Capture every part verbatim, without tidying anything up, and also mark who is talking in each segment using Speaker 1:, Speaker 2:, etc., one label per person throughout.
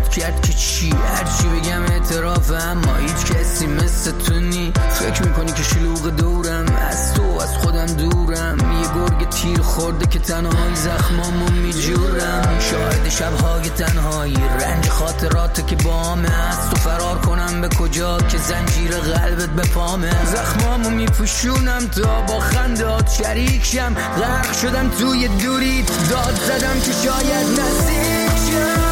Speaker 1: انتخاب کرد که چی هرچی بگم اعتراف، اما هیچ کسی مثل تو نی. فکر میکنی که شلوغ دورم، از تو از خودم دورم، یه گرگ تیر خورده که تنهایی زخمامو میجورم. شاهد شبهای تنهایی، رنج خاطرات که بامه، از تو فرار کنم به کجا که زنجیر قلبت به پامه. زخمامو میپوشونم تا با خندات شریک شم، غرق شدم توی دوری، داد زدم که شاید نزدیک شم.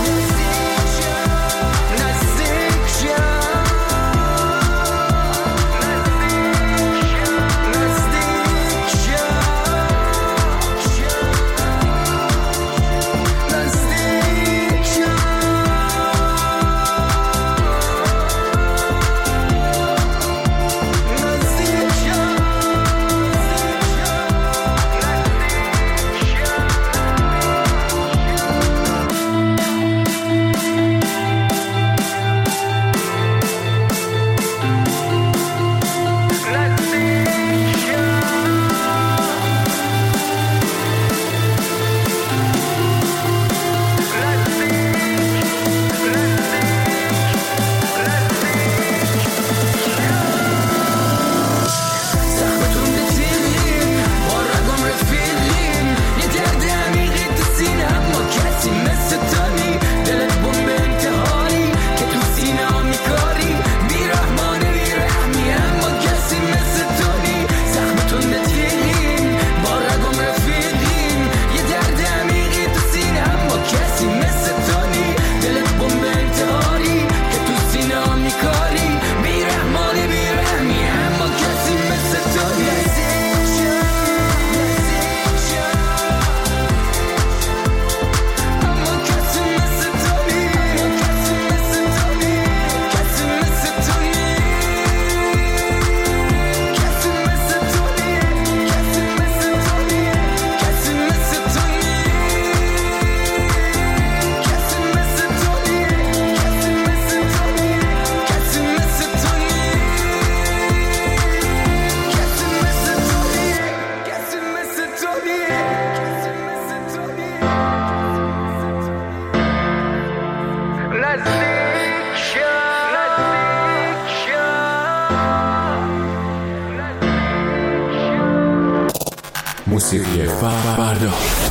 Speaker 2: موسیقی فردا.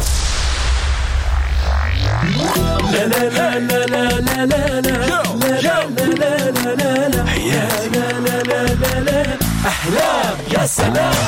Speaker 3: احلام يا سلام.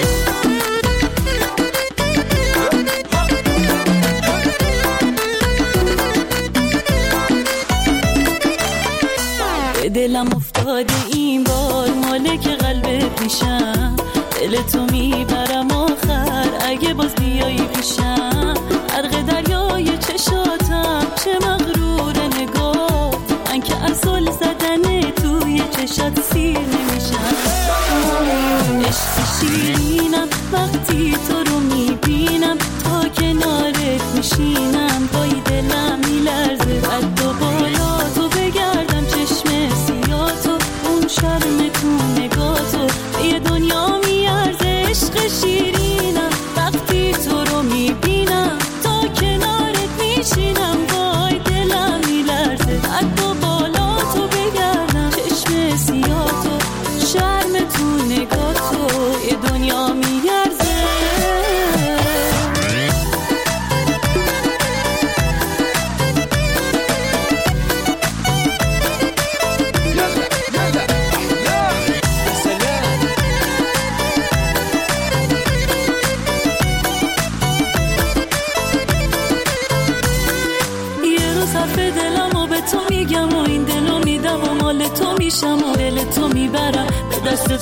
Speaker 4: دلم افتاده این بار مالک قلبت میشم، دل تو میبرم آخر اگه باز بیایی پیشم. غرق دریای چشاتم چه مغرور نگاه، من که از زل زدن توی چشات سیر نمیشم. عشق شیرینم وقتی تو رو میبینم، تا کنارت میشینم پای دلم میلرزه. قد و بالا تو بگردم چشم سیاتو، اون شرم تو نگاتو یه دنیا میارزه. عشق شیرینم وقتی تو رو میبینم، تا کنارت میشینم پای دلم میلرزه. قد و بالا تو بگردم چشم سیاتو، شرم تو نگاتو یه دنیا میارزه. تو میشم و دل تو میبرم به دستت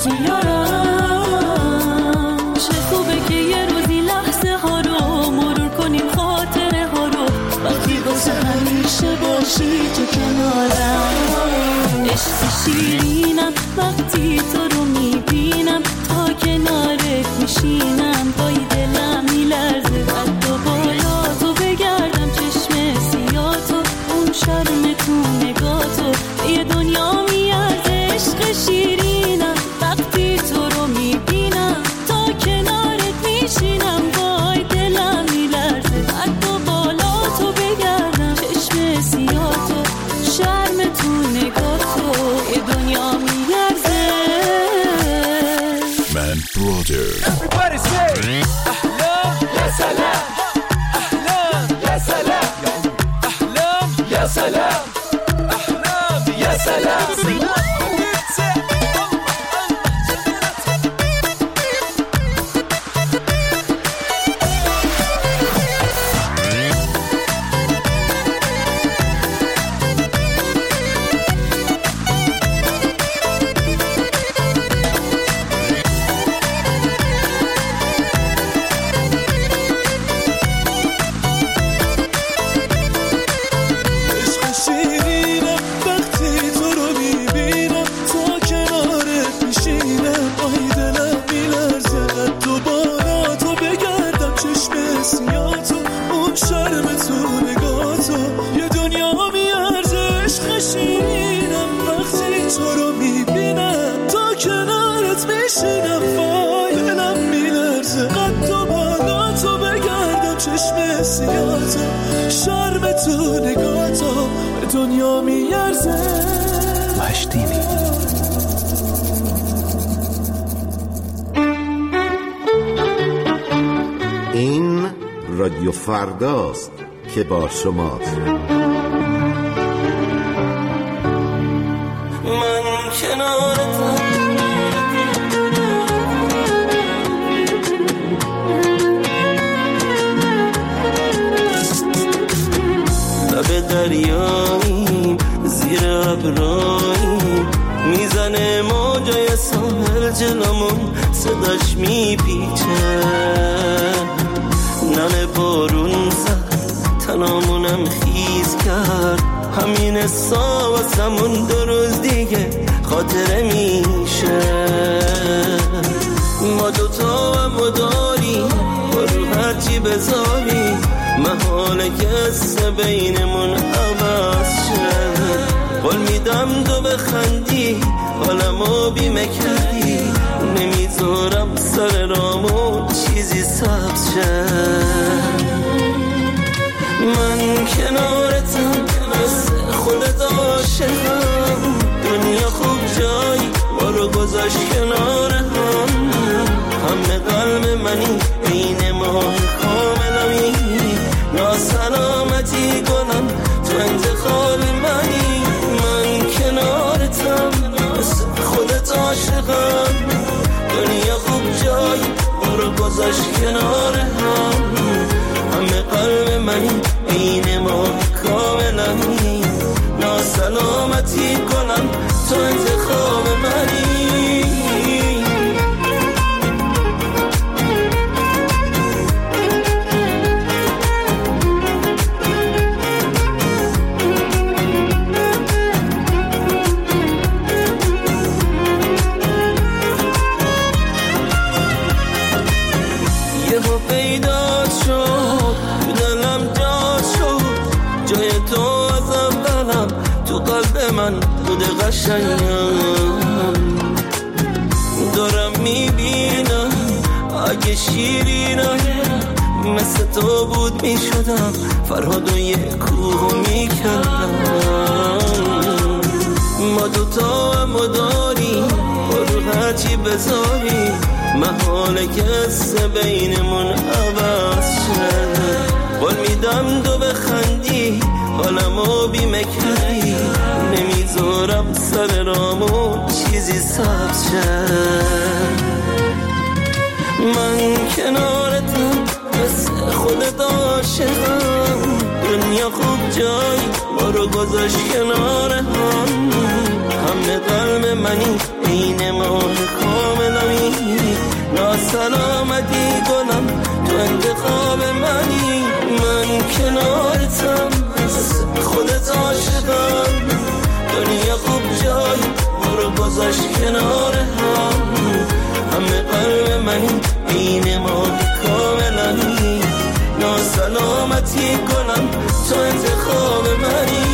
Speaker 4: میارم. چه خوبه که یه روزی لحظه ها رو مرور کنیم، خاطره ها رو، وقتی واسه همیشه باشی تو کنارم. عشق شیرینم وقتی تو رو میبینم، تا کنارت میشینم پای دلم میلرزه. قد و بالا تو بگردم چشم سیاتو، اون شرم تو نگاتو یه دنیا میارزه. عشق شیرینم وقتی تو رو میبینم، تا کنارت میشینم وای دلم میلرزه. قد و بالا تو بگردم چشم سیاتو،
Speaker 2: Motors.
Speaker 3: Everybody say أحلام يا سلام أحلام يا سلام أحلام يا سلام أحلام يا سلام دنیا میارزه
Speaker 2: مشتینی
Speaker 5: این رادیو فرداست که با شماست.
Speaker 6: من کنارتم لب دریاییم زیر ابراییم میزنه موجای ساحل جلومون صداش میپیچه ننه بارون زد تنامونم خیز کرد همین حسا واسمون دو روز دیگه خاطره میشه ما دوتا هم داریم با رو هرچی بذاری محاله که قصه بینمون عوض شد قول میدم تو بخندی حالمو بیمه کردی نمیذارم سر رامو چیزی سبز شد من کنارتم مثل خودت عاشقم دنیا خوب جایی ما رو گذاشت کنار هم همه قلب منی بین ماه کاملمی ناسلامتی کنم تو انتخاب منی من کنارتم مثل خودت عاشقم دنیا خوب جایی ما رو گذاشت کنار هم همه قلب منی بین ما کاملمی ناسلامتی کنم تو انتخاب منی من خود قشنگم دارم میبینم اگه شیرینم مثل تو بود میشدم فرهاد و یه کوه میکردم ما دوتا هم داریم رو هرچی بذاری محاله که قصه بینمون عوض شد قول میدم تو بخندی حالمو بیمه کردی نمیذارم سر رامو چیزی سبز شد من کنارتم مثل خودت عاشقم دنیا خوب جایی ما رو گذاشت کنار هم همه قلب منی این ماه کاملمی ناسلامتی کنم تو انتخاب منی من کنارتم خودت عاشقم دنیا خوب جای ما رو گذاشت کنار هم همه قلب منی این ما کاملمی ناسلامتی کنم تو انتخاب منی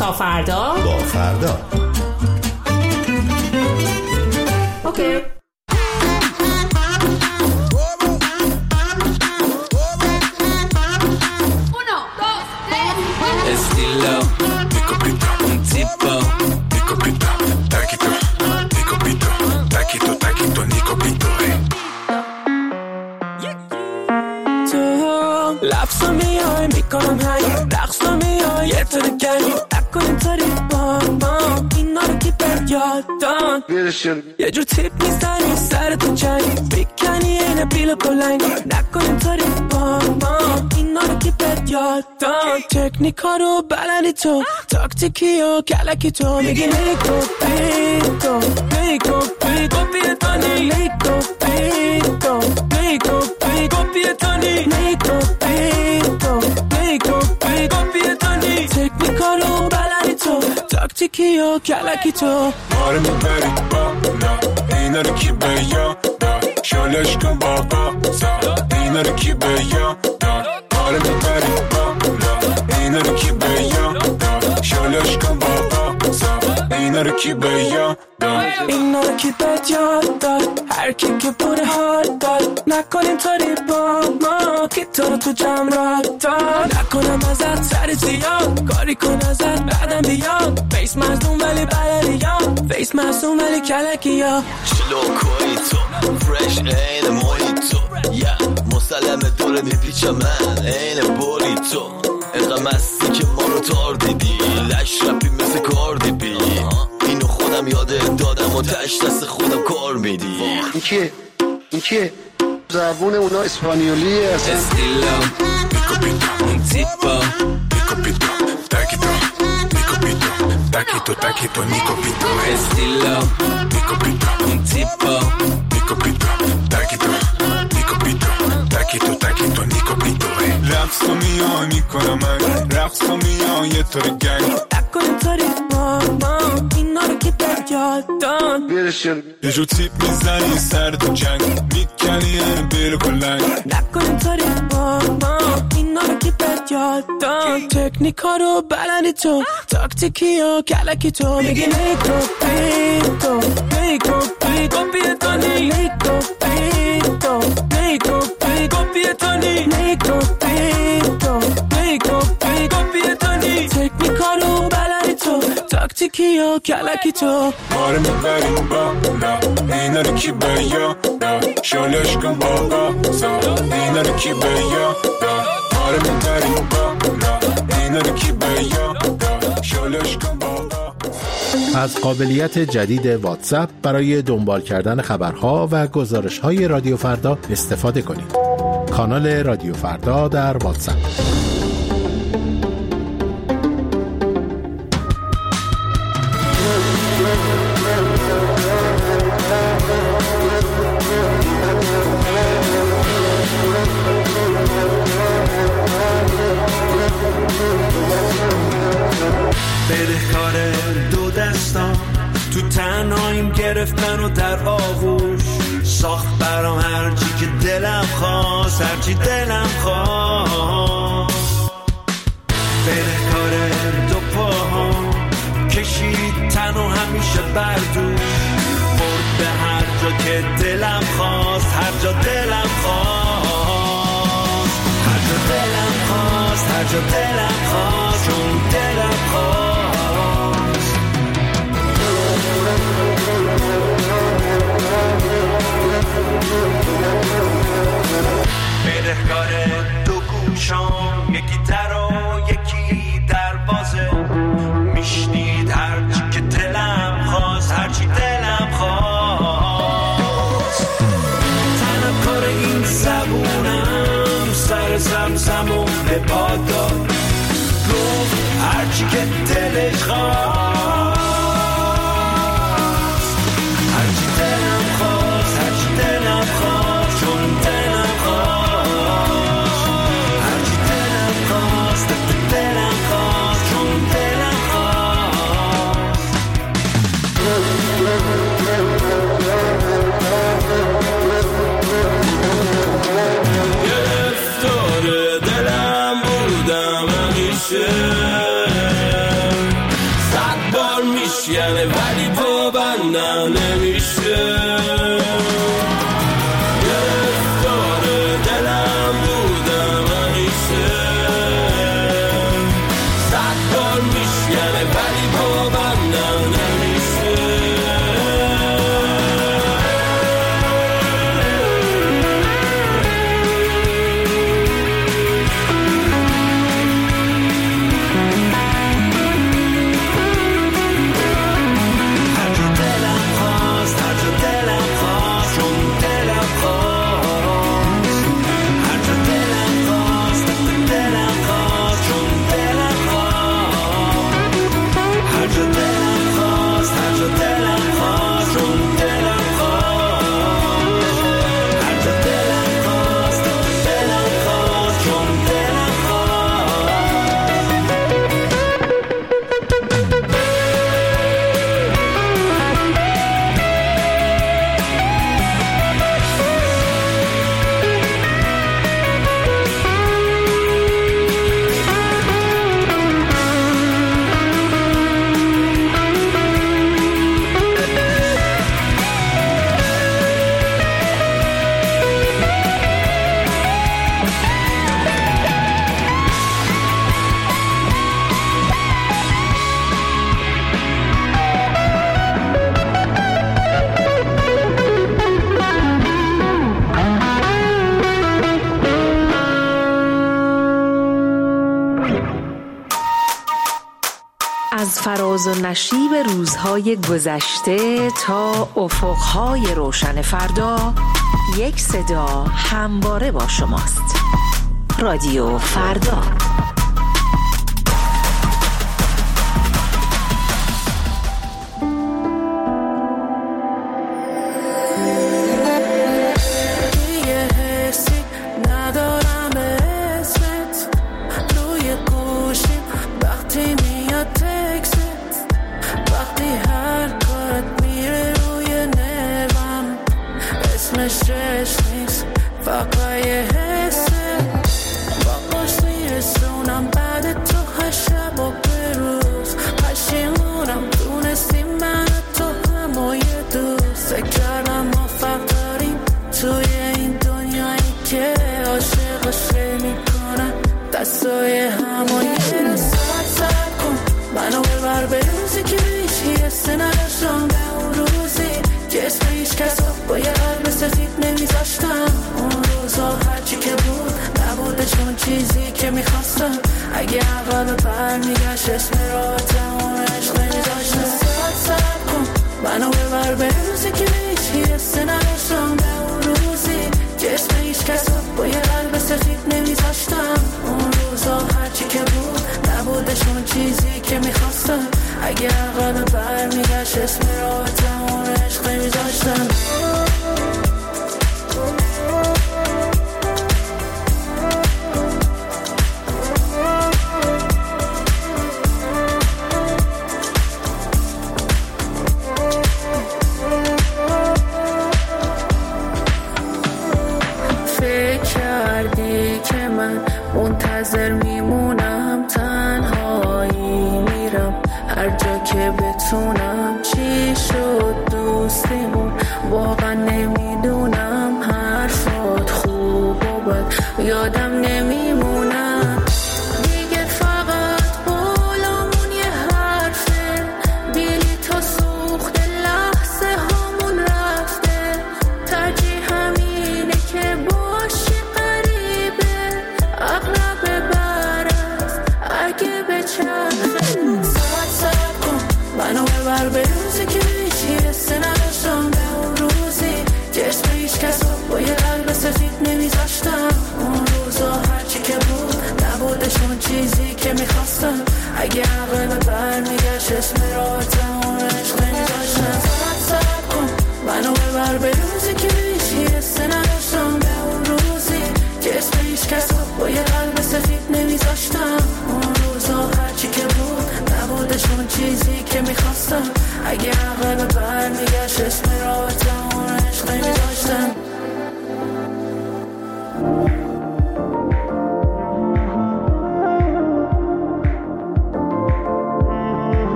Speaker 7: تا فردا
Speaker 5: با فردا.
Speaker 7: اوکی.
Speaker 3: Estilo, mi copito, un tipo, mi copito, taquito, mi copito, taquito, taquito, mi copito, eh.
Speaker 6: لفظا میای میکنم هنگ رقصا میای یه تو دگنی نکن اینطوری با ما اینا رو که بر یادان یه جور تیپ میزنی سر تو جنگی بیکنی اینه بیل بلنگی نکن اینطوری با ما اینا رو که بر یادان تکنیکا رو بلندی تو تاکتیکی و کلکی تو میگی نیکو بیتو نیکو بیتو بیتانی نیکو بیتو نیکو بیتو بیتانی نیکو بیتو نیکو بیتو بیتانی تکنیکا رو بلندی تو تاکتیکی و کلکی تو
Speaker 3: آره میبری بالا اینا رو کی به یادار شالش کن بابا زا اینا رو کی به یادار آره میبری بالا اینا رو کی به یادار شالش کن بابا زا اینا رو کی به یادار
Speaker 6: اینا رو کی به یادار هر کی که بوده حال داد نکنیم طوری با ما که تو رو تو جمع را داد نکنم ازت سر زیاد کاری کن ازت بعدم بیاد فیس مصدوم ولی بلدی یا فیس مصدوم ولی کلکی یا
Speaker 8: شلوکوی تو فرش این محیط تو یا مسلمه دوره میپیچم من این بولی تو اینقدر مستی که ما رو تار دیدی لش رپی مثل کاردی بی اینو خودم یاده دادم و تش دست خودم کار میدی
Speaker 9: این کیه؟ این کیه؟ زبون اونا اسپانیولیه اصلا
Speaker 3: Estilo, mi copito, un tipo, mi copito, taquito, mi copito, taquito, taquito, mi copito. Estilo, mi copito, un tipo, mi copito, taquito, mi copito, taquito, taquito, mi copito. رقص و میای میکنم من رقص و میای یه طور گنگ
Speaker 6: نکنیم طوری با ما اینا رو که به یادان
Speaker 3: یه جو تیپ میزنی سر تو جنگ میکنی یه بیل کلنگ
Speaker 6: نکنیم طوری با ما اینا رو که به یادان تکنیکا رو بلندی تو تاکتیکی و کلکی تو میگی نیکو بیتو نیکو بیتو بیتانی نیکو بیتو نیکو بیتو بیتانی نیکو بیتو نیکو بیتو بیتانی تکنیکا رو بلندی تو تاکتیکی و کلکی تو
Speaker 3: آره میبریم بالا اینا رو کی به یادار شالش کن بابا زا اینا رو کی به یادار آره میبریم بالا اینا رو کی به یادار شالش کن بابا.
Speaker 5: از قابلیت جدید واتساپ برای دنبال کردن خبرها و گزارش‌های رادیو فردا استفاده کنید. کانال رادیو فردا در واتساپ.
Speaker 10: بدهکار دو دستان تو تنهاییم گرفتن و در آغوش ساخت برام هرچی که دلم خواست هرچی دلم خواست بدهکار دو پاهام کشید تن و همیشه بردوش برد به هر جا که دلم خواست هر جا دلم خواست هر جا دلم خواست هر جا دلم خواست چون دلم خواست بدهکار دو گوشام یکی در و یکی در بازه میشنید هرچی که دلم خواست هرچی دلم خواست تنم کار این زبونم سر زمزم و به بادار گفت هرچی که دلش خواست هرچی دلم خواست هرچی دلم خواست چون دلم خواست هرچی دلم خواست دلم خواست چون دلم خواست گرفتار دلم بودم همیشه نه نمیشه گرفتار دلم بودم همیشه صد بار میشکنه ولی با من نه نمیشه
Speaker 11: از فراز و نشیب روزهای گذشته تا افقهای روشن فردا، یک صدا همواره با شماست. رادیو فردا.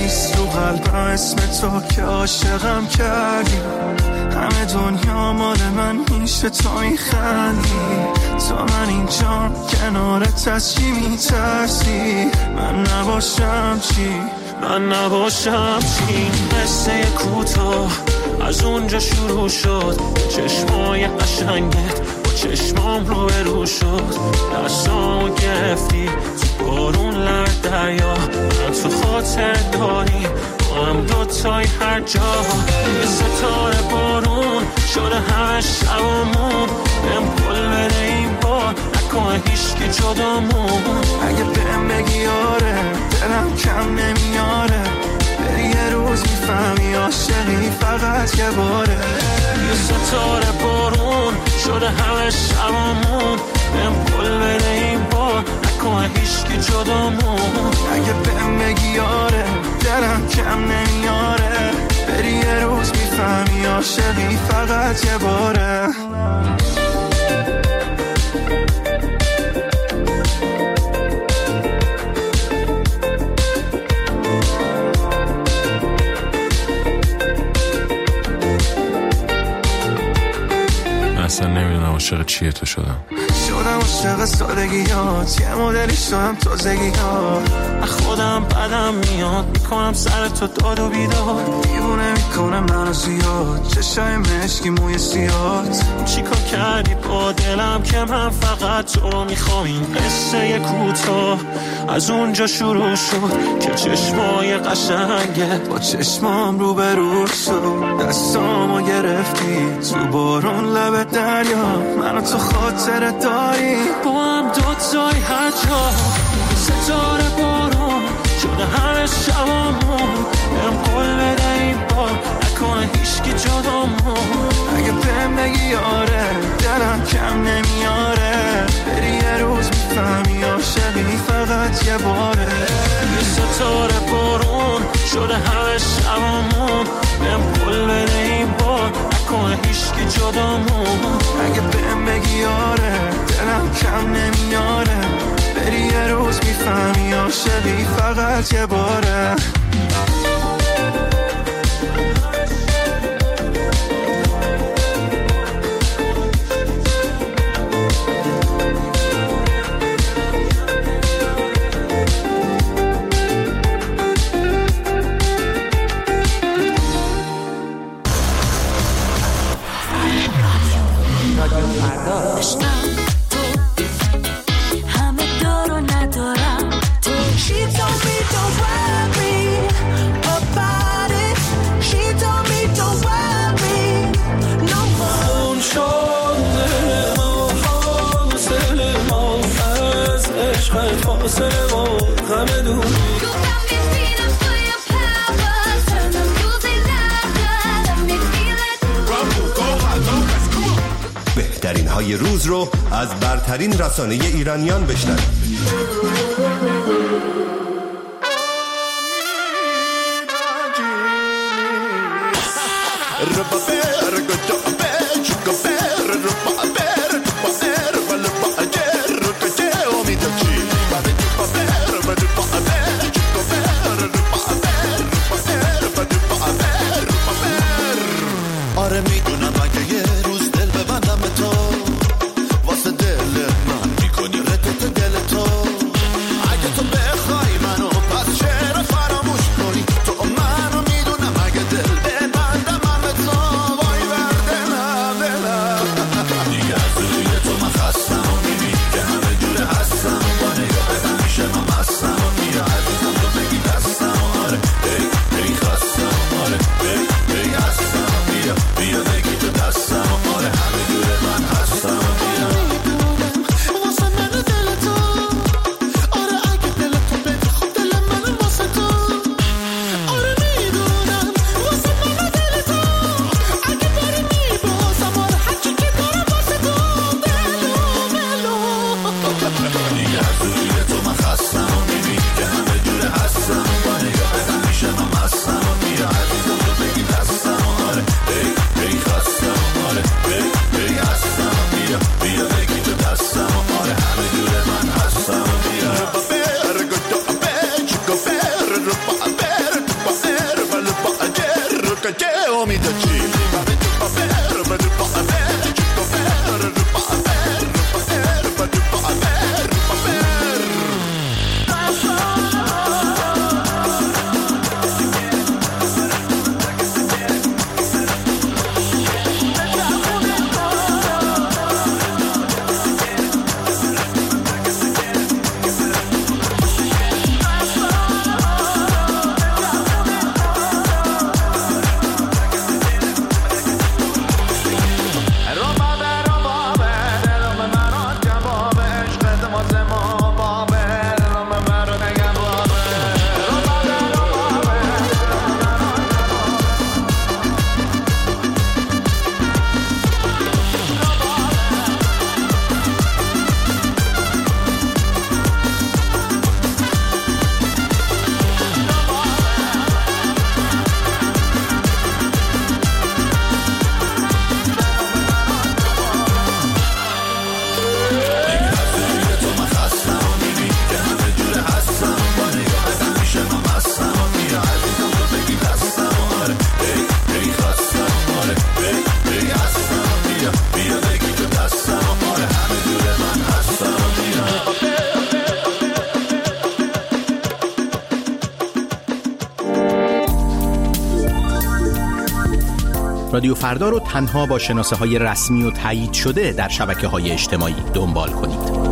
Speaker 12: نیست تو قلبم اسم تو که عاشقم کردی. همه دنیا مال من میشه تو میخندی. تا من اینجا کنارت از چی میترسی؟ من نباشم چی؟ من نباشم چی؟ قصه کوتاه از اونجا شروع شد. چشمای قشنگت با چشمام رو برو شد. دستامو گرفتی تو بارون لرد دریا. من تو خاطر داری با هم دوتای هر جا. یه ستاره بارون شده همه شبامون. بهم پل بده این بار نکنه هیچکی جدامون. اگه بهم بگی آره دلم کم نمیاره. بری یه روز میفهمی عاشقی فقط یه باره. یه ستاره بارون شده همه شبامون. بهم پل بده این بار نکنه هیچکی جدامون. اگه بهم بگی آره دلم کم نمیاره. بری یه روز میفهمی عاشقی فقط یه باره.
Speaker 13: اصلا نمیدونم عاشق چیه تو شدم.
Speaker 12: شدم عاشق سادگیات. یه مدلی شدم تازگیات. خودم بدم میاد میکنم سر تو داد و بیداد. دیوونه میکنه منو زیاد. چشای مشکی موی سیاد. چیکار کردی با دلم که من فقط تو رو میخوام. این قصه کوتاه از اونجا شروع شد که چشمای قشنگت با چشمام رو برو شد. دستامو گرفتی تو بارون لب دریا. منو تو خاطر داری با هم دوتای هر جا. ستاره بارون شده همه شبامون. بهم قول بده این بار نکنه هیچکی جدامون. اگه بهم بگی آره دلم کم نمیاره. بری یه روز میفهمی عاشقی فقط یه باره. یه ستاره بارون شده همه شبامون. بهم قول بده این بار نکنه هیچکی جدامون. اگه بهم بگی آره دلم کم نمیاره. بری یه روز میفهمی عاشقی فقط یه باره.
Speaker 14: بهترین های روز رو از برترین رسانه ایرانیان بشنوید.
Speaker 8: آره میدونم اگه یه روز دل ببندم به تو واسه دل من میکنی ردت دل تو. اگه تو بخوای منو پس چرا فراموش کنی؟ تو منو میدونم اگه دل ببندم من به تو وای برده
Speaker 12: بیا بگی تو دستم آره همه دور من هستم
Speaker 5: رادیو فردا رو تنها با شناسه های رسمی و تایید شده در شبکه های اجتماعی دنبال کنید.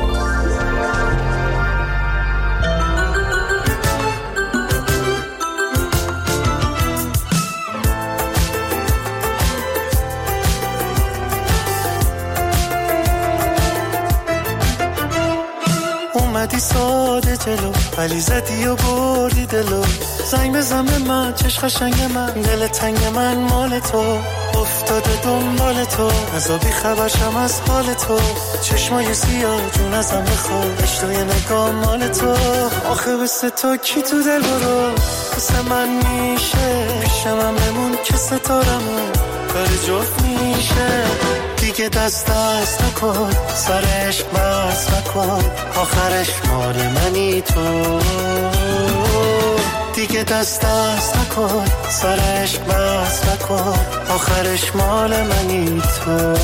Speaker 12: اومدی ساده جلو ولی زدی و بردی دلو زنگ بزن به من چش قشنگ من دل تنگ من مال تو افتاده دنبال تو عذابی خبرشم از حال تو چشمای سیاه جون ازم بخواد اشتای نگاه مال تو آخه بسه تو کی تو دل برو بسه من میشه پیشم هم بمون که ستارمون کار جفت میشه دیگه دست دست نکن سر عشق بس نکن آخرش مال منی تو دیگه دست دست نکن سر عشق بس نکن آخرش مال منی تو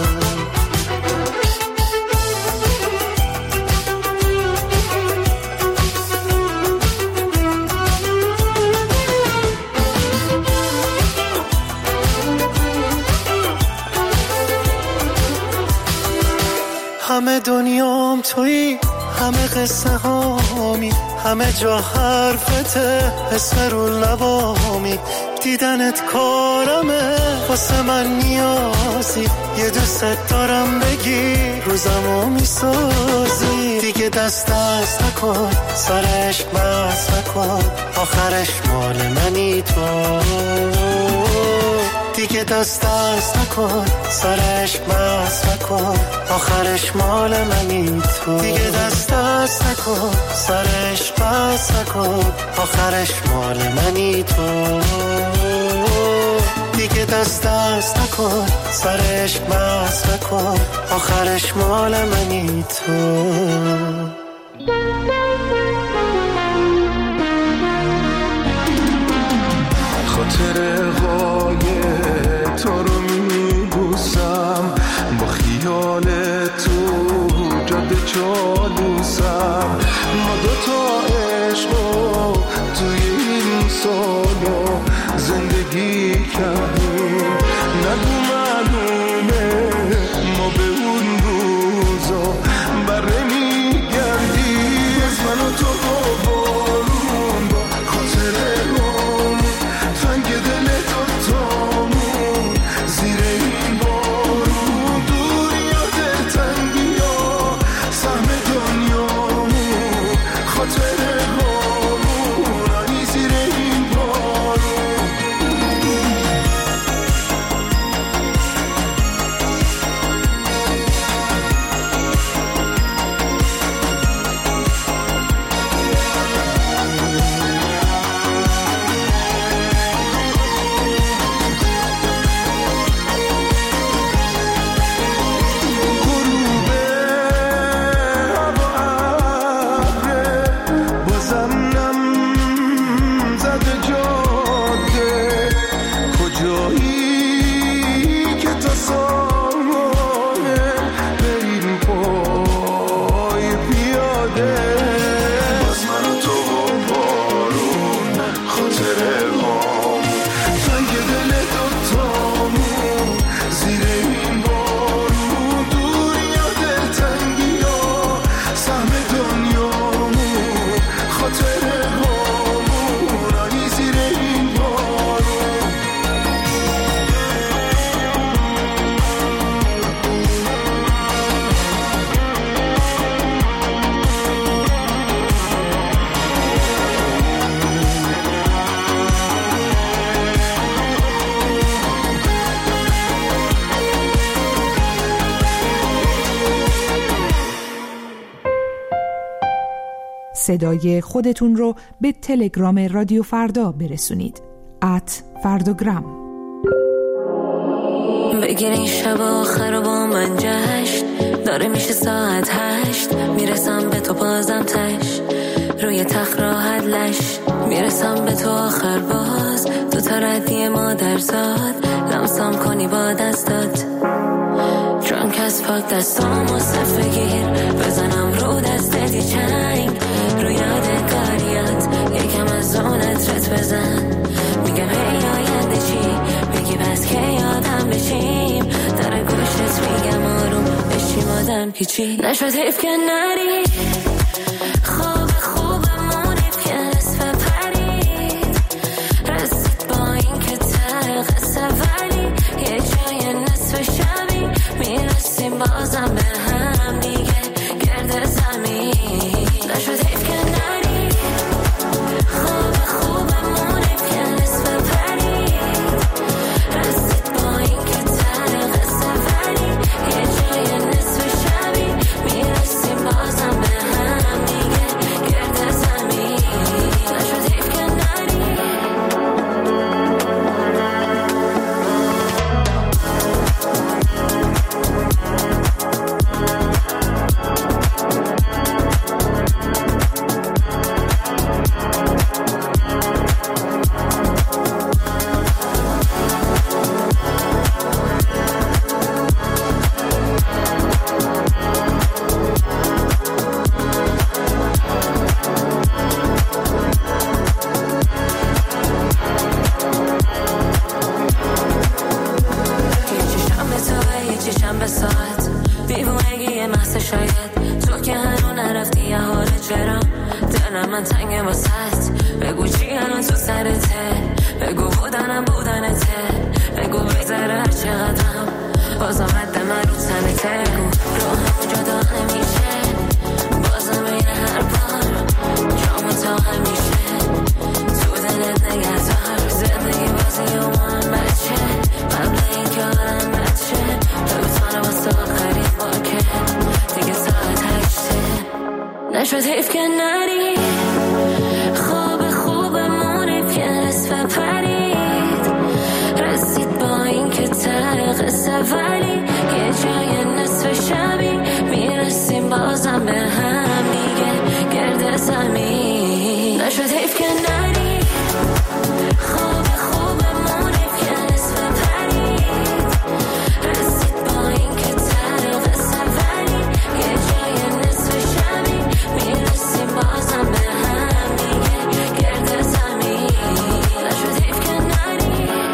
Speaker 12: همه دنیام تویی همه قصه هامی همه جا حرفته اسم رو لبامی دیدنت کارمه واسه من نیازی یه دوست دارم بگی روزمو میسازی دیگه دست دست نکن سر عشق بس نکن آخرش مال منی تو دیگه دست دست نکن سر عشق بس نکن آخرش مال منی تو دیگه دست دست نکن سر عشق بس نکن آخرش مال منی تو دیگه دست دست نکن سر عشق بس نکن آخرش مال منی تو
Speaker 15: خاطر های تو رو میبوسم با خیال تو جاده چالوسم ما دوتا عشقو توی این سالو زندگی کردیم نگو معلومه ما به اون روزا بره میگردیم از من و تو بارون با خاطر روم تنگ دل دوتامون زیر این بارون دور یاد تنگی ها سهم دنیامون خاطر رومون آنی زیر این بارون
Speaker 16: صدای خودتون رو به تلگرام رادیو فردا برسونید ات فرداگرام.
Speaker 4: بگیر این شب آخر رو با من جشن داره میشه ساعت هشت میرسم به تو بازم تش روی تخت راحت لش
Speaker 17: میرسم به تو آخر باز، تو تا ردی مادر زاد، لمسم کنی با دستات. درانک از پاک دستامو صفه گیر، بزنم رو دستتی چنگ، رو یادگاریات یکم از اون عطرت بزن. میگم هی آینده چی بگی بس که یادم بشیم، در گوشت میگم آروم بشیم آدم پیچی. نشد حیف که نری خوب خوبمون حیف که نصف پرید، رسید با این که ته قصه ولی یه جای نصف شبی میرسیم بازم به هم دیگه گرد زمین. نشد حیف که نری خوب خوبمون حیف که نصف پرید، رسید با این که ته قصه ولی یه جای نصف شبی میرسیم بازم به هم دیگه گرد زمین. نشد حیف که نری. نشد حیف که نری خواب خوبمون حیف که نصف پرید، رسید با این که ته قصه ولی یه جای نصف شبی میرسیم بازم به هم دیگه گرد زمین. نشد حیف که نری خواب خوبمون حیف که نصف پرید، رسید با این که ته قصه ولی یه جای نصف شبی میرسیم بازم به هم دیگه گرد زمین. نشد حیف که نری.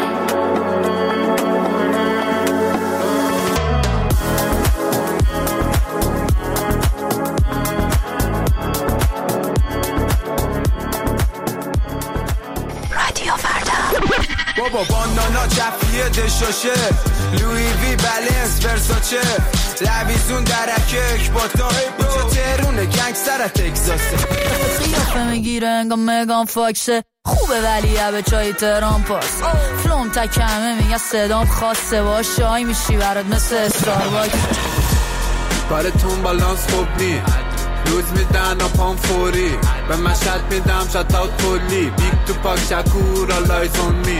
Speaker 11: رادیو فردا.
Speaker 18: بابا باندانا جفیه دشاشه، لوی وی بلنس ورساچه، لویزون درکک با تا اینجا تهرونه گنگستر تگزاسه.
Speaker 19: قیافه میگیره انگا مگان فاکسه، خوبه ولی به چای تهران پاس، فلوم تکمه میگه صدام خاصه، با شای میشی برات مثل استارباکس.
Speaker 20: کارتون بالانس خوب نی، روز میدن و پام فوری، به مشهد میدم شات اوت کلی، بیگ تو پاک شکور آلایز اون می.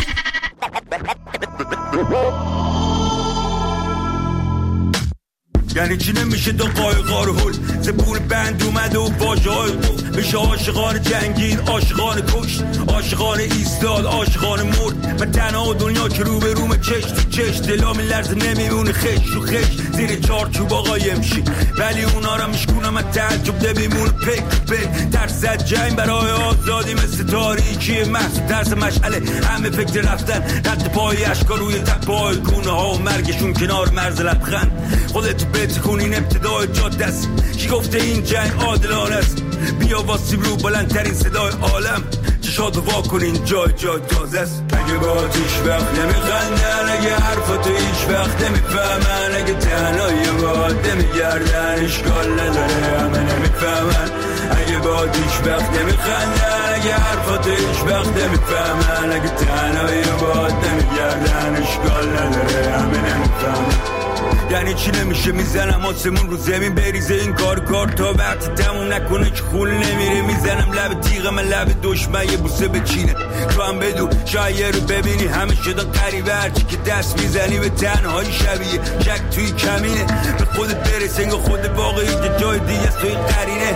Speaker 10: یعنی چی نمیشه دو قایقار هل، زبور بند اومده و باجه های قفل، بشه عاشقان جنگیر، عاشقان کشت، عاشقان ایستاد، عاشقان مرد. من تنها دنیا که رو به روم چش تو چش، دلام لرزه نمیمونه خش رو خش، زیر چارچوب قایم شی، ولی اونا را میشکونم از تعجب نمیمونه پک پک. ترس از جنگ برای آزادی مثل تاریکی محصول، ترس مشعله همه فکر رفتن، رد پای اشکا روی تپای کونه ها و مرگشون کنار مرز لبخند. خودت بهت کنین ابتدای جاده است، کی گفته این جنگ عادلانه است؟ بیا واسیم رو بلندترین صدای عالم، چشاتو وا کنین جای جای تازه است. اگه با هیچ وقت نمیخندن، اگه حرفاتو هیچ وقت نمیفهمن، اگه تنهایی باید نمیگردن، اشکال نداره همه نمیفهمن. اگه با هیچ وقت نمیخندن، اگه حرفاتو هیچ وقت نمیفهمن، اگه تنهایی باید نمیگردن، اشکال نداره همه نمیفهمن. یعنی چی نمیشه میزنم آسمون رو زمین بریزه این کار کار تا وقتی تموم نکنه که خول نمیره. میزنم لب تیغ من لب دشمن یه بوسه بچینه، تو هم بدو شاید رو ببینی همه شدن قریبه، هرچی که دست میزنی به تنهایی شبیه شک توی کمینه. به خودت برس انگاه خود واقعی که جای دیگه است توی قرینه.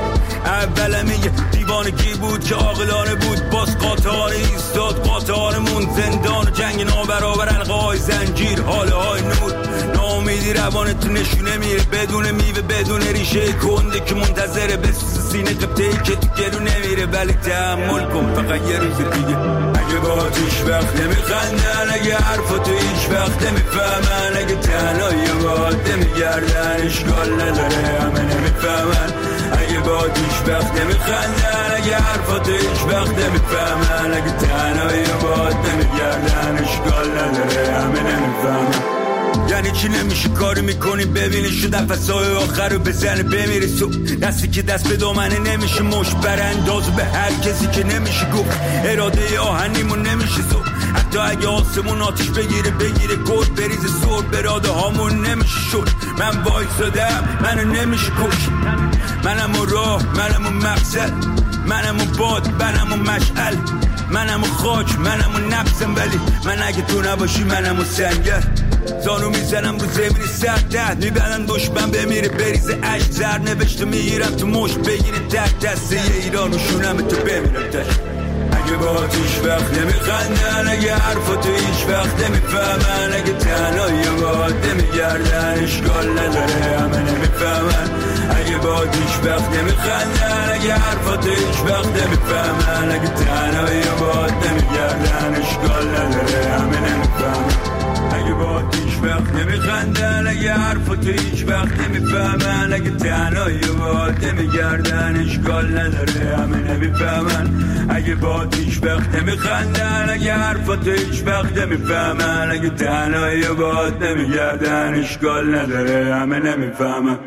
Speaker 18: اول میگه دیوانگی بود که عاقلانه بود، باز قاطار ایستاد قاطارمون، زندان و جنگ نابرابر، القای زنجیر، حاله های نور، ناامیدی روانت تو نشونه میره، بدون میوه بدون ریشه کنده که منتظره بسوز سینه قبطه‌ای که تو گلو نمیره. ولی تحمل کن فقط یه روز دیگه، اگه با هیچ وقت نمیخندن، اگه حرفا تو هیچ وقت نمیفهمن، اگه تنهایی با نمیگردن اشکال نداره همه نمیفهمن، اگه با هیچ وقت نمیخندن، اگه حرفا تو هیچ وقت نمیفهمن، اگه تنهایی با نمیگردن اشکال نداره همه نمیفهمن. یعنی چی نمیشه کاری میکنی ببینی شو نفسای آخر رو بزنه بمیری تو دستی که دست به دامنه نمیشه مش برانداز به هر کسی که نمیشه گفت اراده آهنیمون نمیشه زو، حتی اگه آسمون آتیش بگیره بگیره گل بریز سور براده هامون نمیشه شد. من وایسادم منو نمیشه کش، منم و راه منم و مقصد، منم و باد منم و مشعل، منم و خاک منم و نفسم، ولی من اگه تو نباشی منم و سنگر، زانو میزنم رو زمین سردت میبندن دشمن بمیره بریزه عشق، زر نوشته میگیرم تو مشت بگیره تک دسته یه ایران و شونم تو بمیرم تش. اگه با هیچ وقت نمیخندن، اگه حرفا تو هیچ وقت نمیفهمن، اگه تنهایی با نمیگردن اشکال نداره همه نمیفهمن، اگه با هیچ وقت نمیخندن، اگه حرفا تو هیچ وقت نمیفهمن، اگه تنهایی با نمیگردن اشکال نداره همه نمیفهمن، اگه با هیچ وقت نمیخندن، اگه حرفا تو هیچ وقت نمیفهمن، اگه تنهایی با نمیگردن اشکال نداره همه نمیفهمن، اگه با هیچ وقت نمیخندن، اگه حرفا تو هیچ وقت نمیفهمن، اگه تنهایی با نمیگردن اشکال نداره همه نمیفهمن.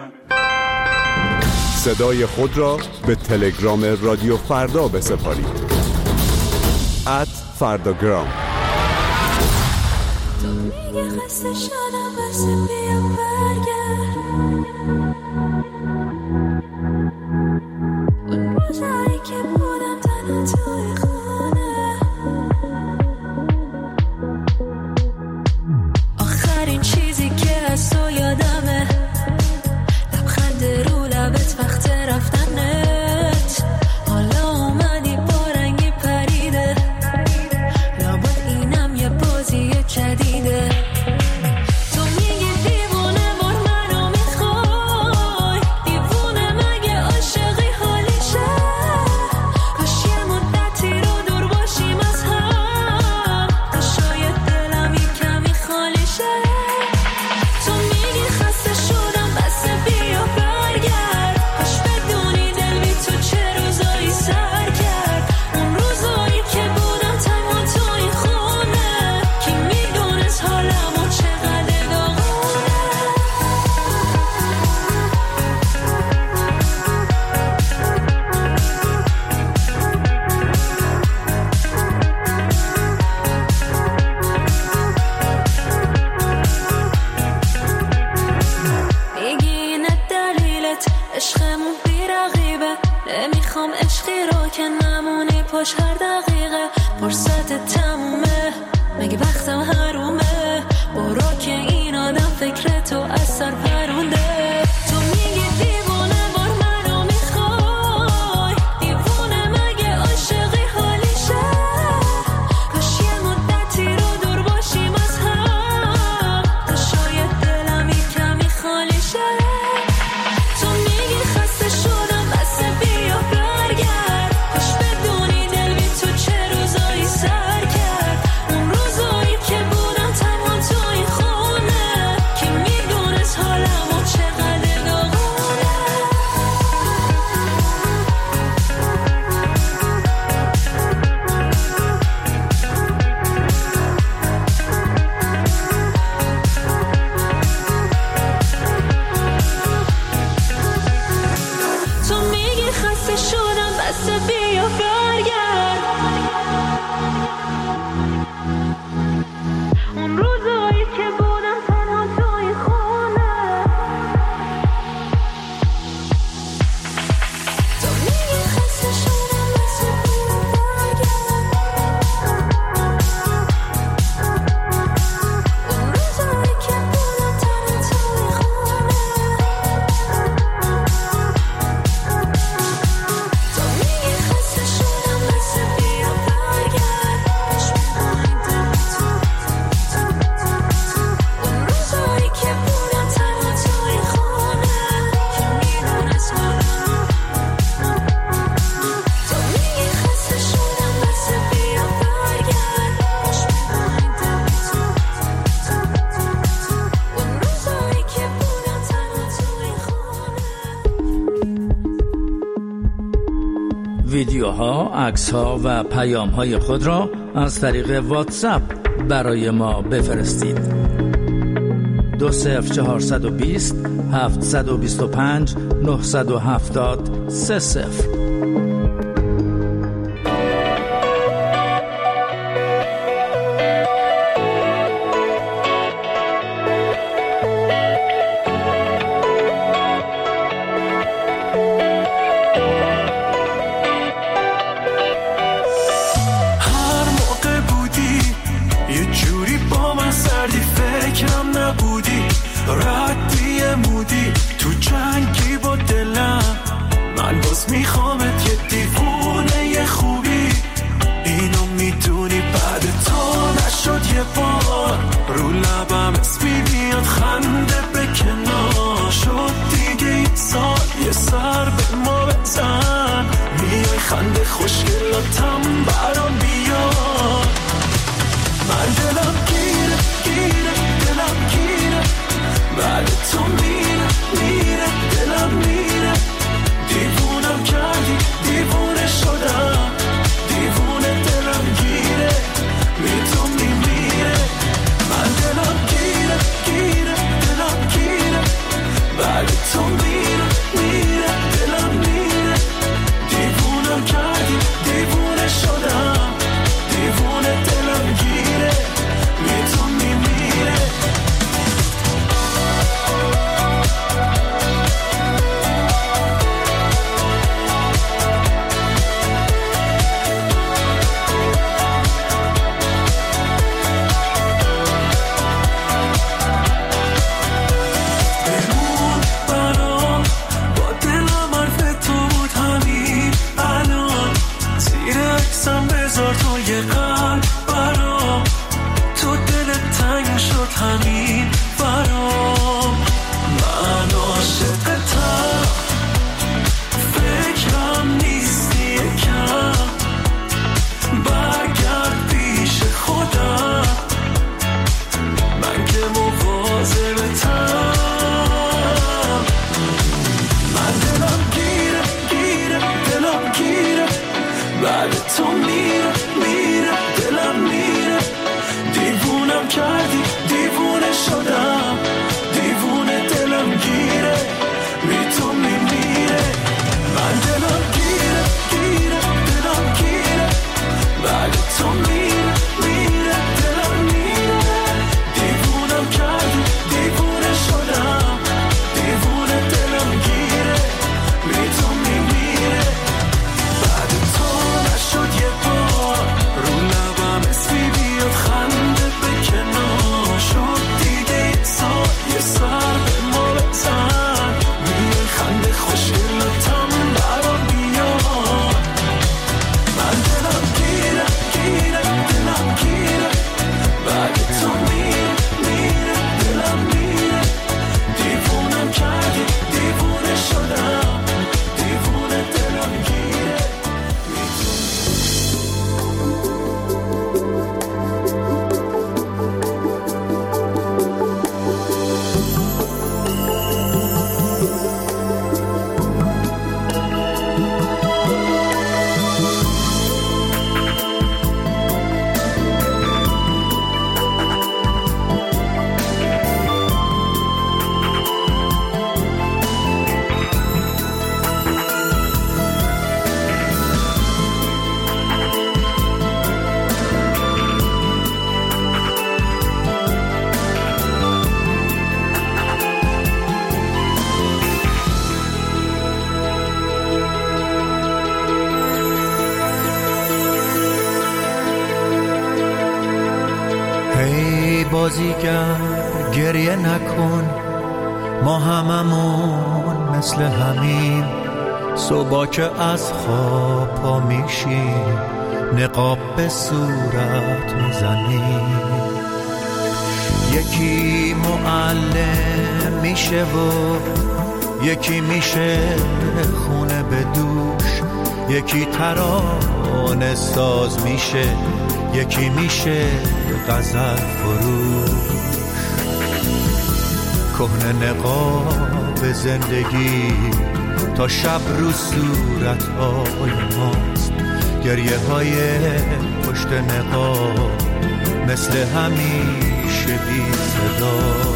Speaker 14: صدای خود را به تلگرام رادیو فردا بسپارید. ات فرداگرام.
Speaker 17: میگه خسته شدم بس بیا برگرد، اون روزایی که بودم تنها توی خونه، آخرین چیزی که از تو یادمه لبخند رو لبت وقت رفتنت، حالا اومدی با رنگی پریده، لابد اینم یه بازی جدیده، تو میگی دیوونه بار منو میخوای، دیوونه مگه عاشقی حالیشه، کاش یه مدتی رو دور باشیم از هم، تا شاید دلم یه کمی خالیشه، تو میگی خسته شدم بس بیا برگرد، کاش بدونی دل بی تو چه روزایی سر کرد، اون روزایی که بودم تنها تو این خونه، کی میدونست حالمو چقدر داغونه. میگی اینه دلیلت عشقمون بی رقیبه، نمیخوام عشقی رو که نمونی پاش هر دقیقه، فرصت تمومه مگه وقتم حرومه، برو که این آدم فکر تو از سر پرونده، تو میگی دیوونه بار منو میخوای، دیوونه مگه عاشقی حالیشه، کاش یه مدتی رو دور باشیم از هم، تا شاید دلم یه کمی خالیشه، تو میگی خسته شدم بس بیا برگرد، کاش بدونی دل بی تو چه روزایی سر کرد، اون روزایی که بودم تنها تو این خونه، کی میدونست حالمو چقدر
Speaker 1: ویدیوها، عکس‌ها و پیام‌های خود را از طریق واتساپ برای ما بفرستید. دو صفر چهارصد و بیست هفتصد و بیست و پنج نهصد و هفتاد سه صفر.
Speaker 12: بازیگر گریه نکن، ما هممون مثل همین صبح که از خواب پا میشیم نقاب به صورت میزنیم. یکی معلم میشه و یکی میشه خونه به دوش، یکی ترانه ساز میشه، یکی میشه غزل فروش. کهنه نقاب زندگی
Speaker 10: تا شب رو صورت های ماست، گریه های پشت نقاب مثل همیشه بی صدا.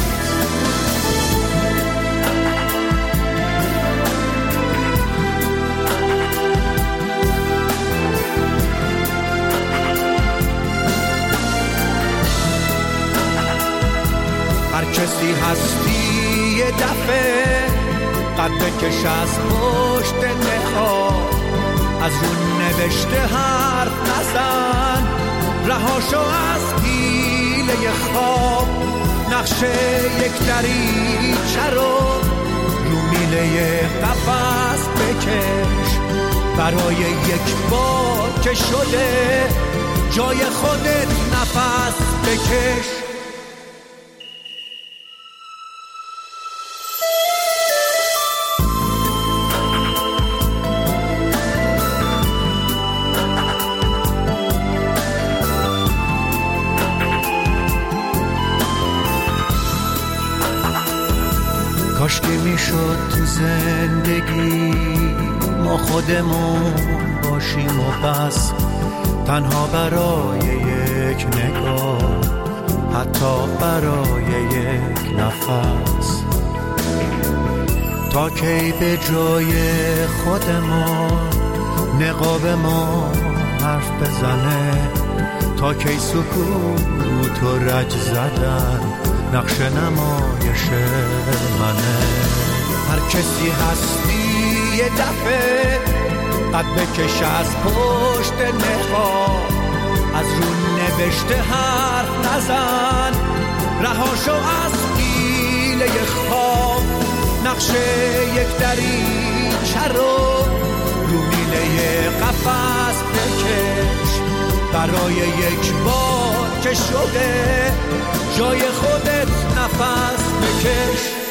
Speaker 10: هر کسی هستی یه دفعه قد بکش از پشت نقاب، از اون نوشته حرف نزن، رهاشو از حیله خواب. نقشه یک دریچه رو رو میله قفس بکش، برای یک بار که شده جای خودت نفس بکش. کاش که میشد تو زندگی ما خودمون باشیم و بس، تنها برای یک نگاه، حتی برای یک نفس. تا کی به جای خودمون نقاب ما حرف بزنه، تا کی سکوت و رج زدن نقش نمایش منه. هر کسی هستی یه دفعه قد بکش از پشت نقاب، از رو نوشته حرف نزن، رهاشو از حیله خواب. نقشه یک دریچه رو رو میله قفس بکش، برای یک بار که شده جای خودت نفس بکش.